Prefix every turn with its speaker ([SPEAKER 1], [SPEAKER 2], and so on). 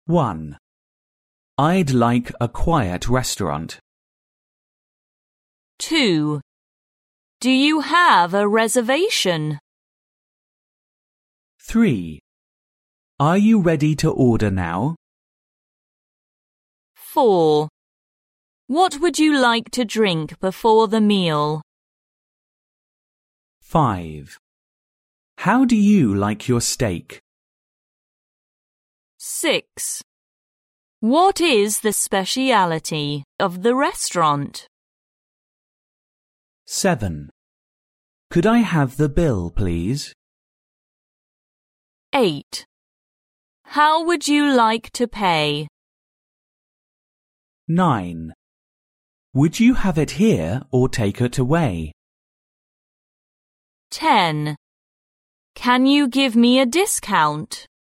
[SPEAKER 1] 1. I'd like a quiet restaurant.
[SPEAKER 2] 2. Do you have a reservation?
[SPEAKER 1] 3. Are you ready to order now?
[SPEAKER 2] 4. What would you like to drink before the meal?
[SPEAKER 1] 5. How do you like your steak?
[SPEAKER 2] 6. What is the speciality of the restaurant?
[SPEAKER 1] 7. Could I have the bill, please?
[SPEAKER 2] 8. How would you like to pay?
[SPEAKER 1] 9. Would you have it here or take it away?
[SPEAKER 2] 10. Can you give me a discount?